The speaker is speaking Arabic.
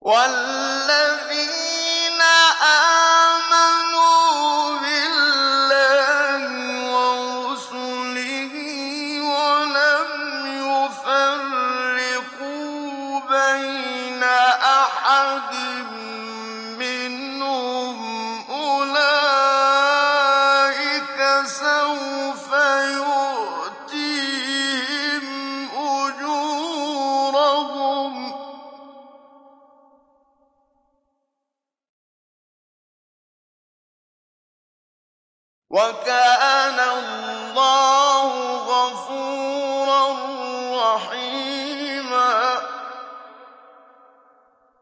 وَالَّذِينَ آمَنُوا بِاللَّهِ وَرُسُلِهِ وَلَمْ يُفَرِّقُوا بَيْنَ أَحَدٍ مِّنْهُمْ أُولَٰئِكَ سَوْفَ يُؤْتِيهِمْ أُجُورَهُمْ ۗ وَكَانَ اللَّهُ غَفُورًا